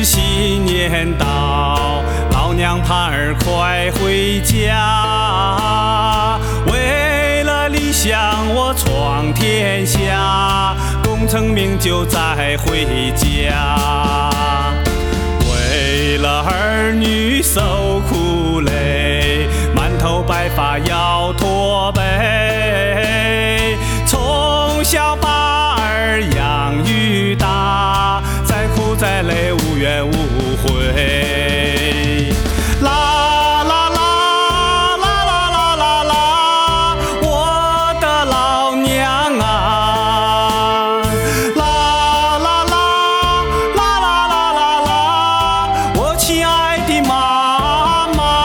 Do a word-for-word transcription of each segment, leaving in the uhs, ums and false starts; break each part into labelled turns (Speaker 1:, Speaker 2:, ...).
Speaker 1: 新年到，老娘盼儿快回家。为了理想我闯天下，功成名就再回家。为了儿女受苦累，满头白发要驼背。从小把儿养育大，再苦再累无怨无悔。啦啦啦啦啦啦啦啦，我的老娘啊！啦啦啦啦啦啦啦啦，我亲爱的妈妈。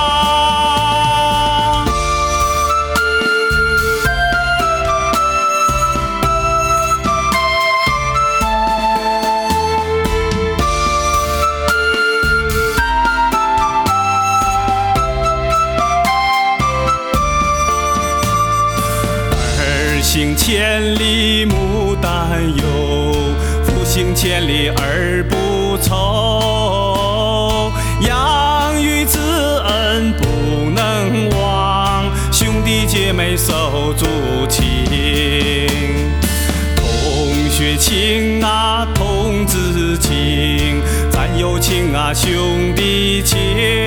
Speaker 1: 儿行千里母担忧，父行千里儿不愁。养育之恩不能忘，兄弟姐妹手足情。同学情啊同志情，战友情啊兄弟情。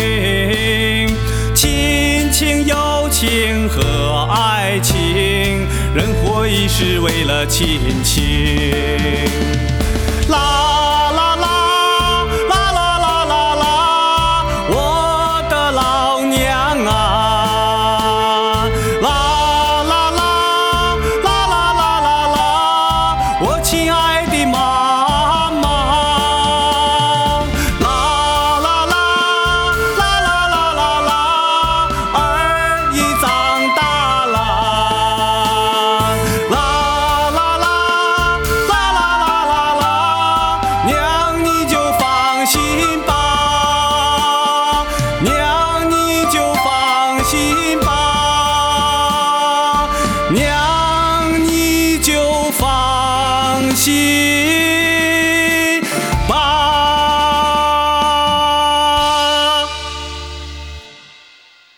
Speaker 1: 亲情友情和爱情，人活一世为了亲情。啦啦啦啦啦啦啦啦，我的老娘啊！啦啦啦啦啦啦啦啦，我亲爱的妈妈。啦啦啦啦啦啦啦啦，儿已长大了。啦啦啦啦啦啦啦啦，娘你就放心吧，娘你就放心吧，娘你就放心。